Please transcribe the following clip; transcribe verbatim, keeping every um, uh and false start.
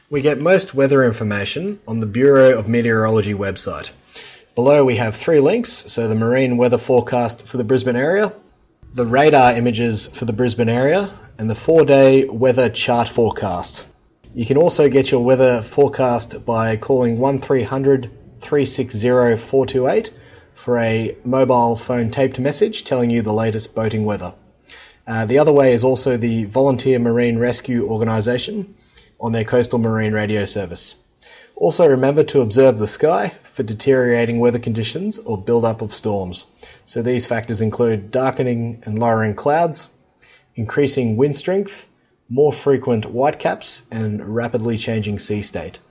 We get most weather information on the Bureau of Meteorology website. Below we have three links, so the marine weather forecast for the Brisbane area, the radar images for the Brisbane area, and the four-day weather chart forecast. You can also get your weather forecast by calling one three hundred, three six zero, four two eight for a mobile phone taped message telling you the latest boating weather. Uh, the other way is also the Volunteer Marine Rescue Organisation on their coastal marine radio service. Also remember to observe the sky for deteriorating weather conditions or build-up of storms. So these factors include darkening and lowering clouds, increasing wind strength, more frequent whitecaps, and rapidly changing sea state.